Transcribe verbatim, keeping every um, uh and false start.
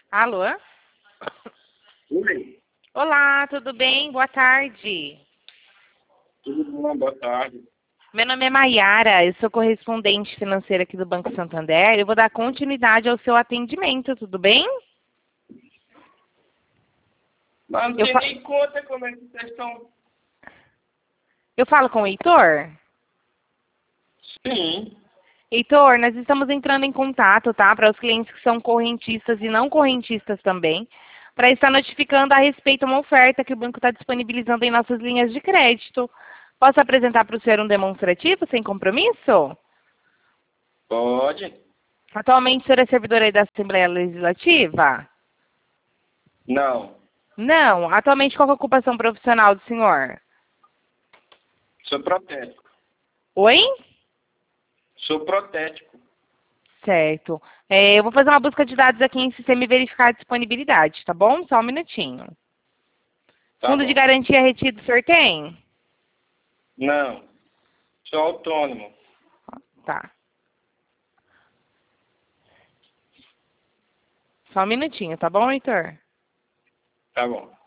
Alô? Oi, Olá, tudo bem? Boa tarde. tudo bom? Boa tarde. Meu nome é Maiara, eu sou correspondente financeira aqui do Banco Santander. Eu vou dar continuidade ao seu atendimento, tudo bem? Mas não Eu, tem fa nem conta como é que vocês estão. eu falo com o Heitor? Sim. Heitor, nós estamos entrando em contato, tá? Para os clientes que são correntistas e não correntistas também, para estar notificando a respeito de uma oferta que o banco está disponibilizando em nossas linhas de crédito. Posso apresentar para o senhor um demonstrativo sem compromisso? Pode? Atualmente o senhor é servidor aí da Assembleia Legislativa? Não. Não. Atualmente qual é a ocupação profissional do senhor? Sou protético. Oi? Sou protético. Certo. É, eu vou fazer uma busca de dados aqui em sistema e verificar a disponibilidade, tá bom? Só um minutinho. Tá Fundo de bom. garantia retido o senhor tem? Não. Sou autônomo. Tá. Só um minutinho, tá bom, Heitor? Tá bom.